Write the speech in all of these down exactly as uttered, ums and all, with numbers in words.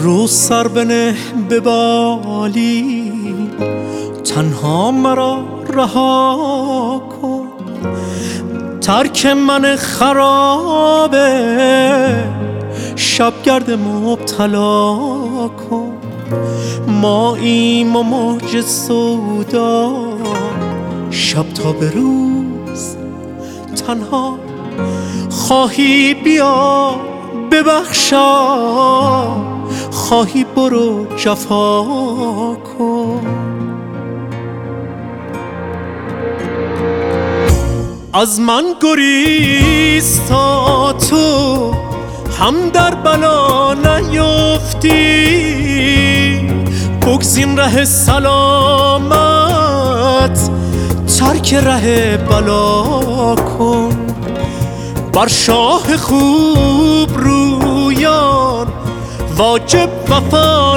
رو سر بنه به بالی، تنها مرا رها کن. ترک من خرابه، شبگرد مبتلا کن. ماییم و موج سودا، شب تا به روز تنها. خواهی بیا ببخشا، خواهی برو جفا کن. از من گریز تا تو هم در بلا نیفتی. بگزین ره سلامت، ترک ره بلا کن. بر شاه خوب رویان واجب وفا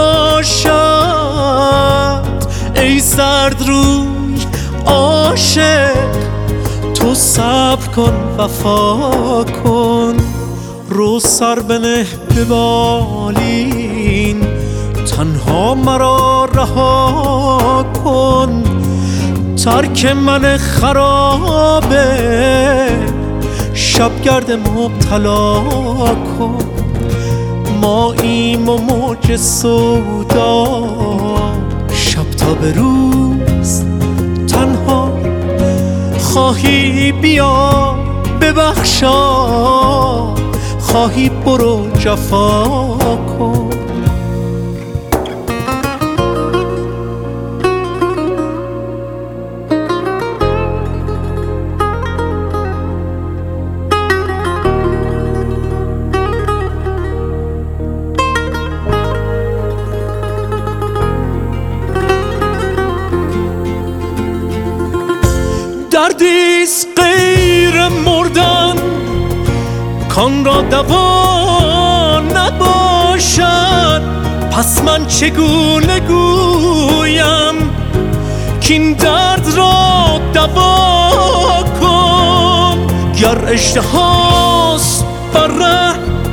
نباشد. ای زرد روی عاشق، تو صبر کن وفا کن. رو سر بنه به بالین، تنها مرا رها کن. ترک من خرابه، شبگرد مبتلا کن. ماییم و موج سودا، شب تا به روز تنها. خواهی بیا ببخشا، خواهی برو جفا کن. دردیست غیر مردن، کان را دوا نباشد. پس من چگونه گویم کین درد را دوا کن. گر اژدهاست بر ره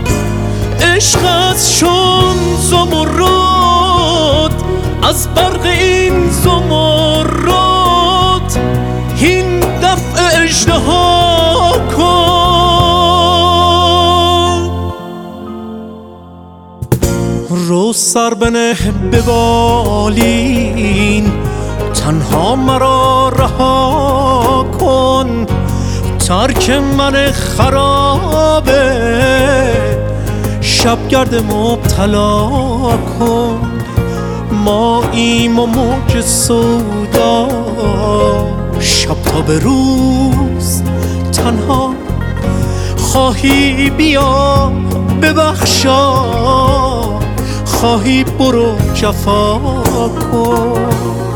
عشقت چون زمرد، از برق این زمرد هین دفع اژدها کن. رو سر بنه به بالین، تنها مرا رها کن. ترک من خرابه، شبگرد مبتلا کن. ماییم و موج سودا، شب تا به روز تنها. خواهی بیا ببخشا، خواهی برو جفا کن.